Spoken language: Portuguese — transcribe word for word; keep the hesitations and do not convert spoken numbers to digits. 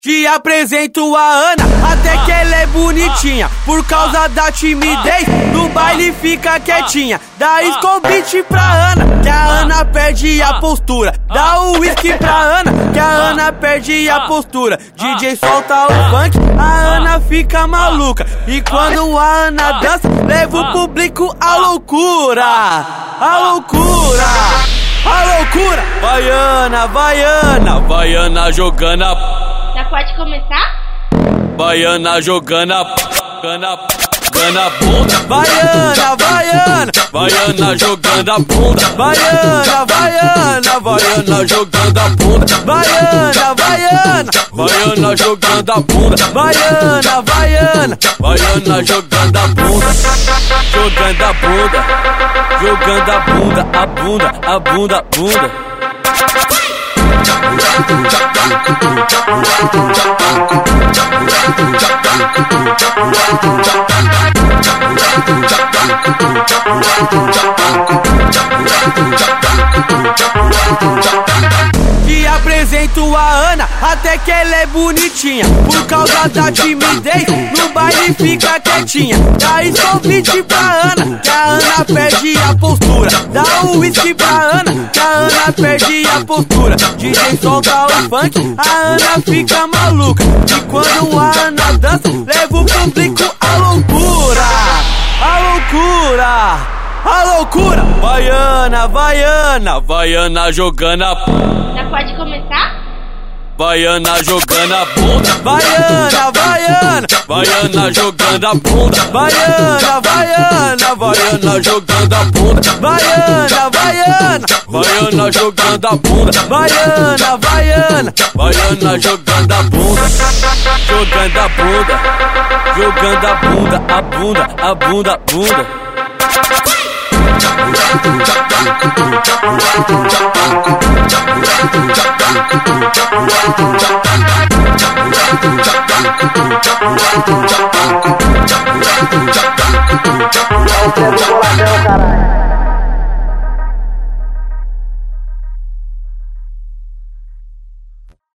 Te apresento a Ana, até que ela é bonitinha. Por causa da timidez, no baile fica quietinha. Dá escobite pra Ana, que a Ana perde a postura. Dá o uísque pra Ana, que a Ana perde a postura. D J solta o funk, a Ana fica maluca. E quando a Ana dança, leva o público à loucura. A loucura, a loucura. Vai Ana, vai Ana, vai Ana jogando a... Já pode começar? Baiana jogando a gana, gana bunda. Baiana, baiana, baiana jogando a bunda. Baiana, baiana, baiana jogando a bunda. Baiana, baiana, baiana jogando a bunda. Baiana, baiana, baiana jogando a bunda. Jogando a bunda, jogando a bunda, a bunda, a bunda, a bunda. Te apresento a Ana, até que ela é bonitinha. Por causa da timidez, no baile fica quietinha. Dá escobite pra Ana, que a Ana perde a postura. Dá o uísque pra Ana, que a Ana perde a postura. D J solta o funk, a Ana fica maluca. E quando a Ana dança, leva o público à loucura. A loucura, a loucura. Baiana, baiana, baiana jogando a... Já pode começar? Baiana jogando a bunda. Baiana, baiana, baiana jogando a bunda. Baiana, baiana, baiana jogando a bunda. Baiana, baiana, baiana jogando a bunda. Baiana, baiana, baiana jogando a bunda. Jogando a bunda, jogando a bunda, a bunda, a bunda, a bunda. É o boladão, caralho.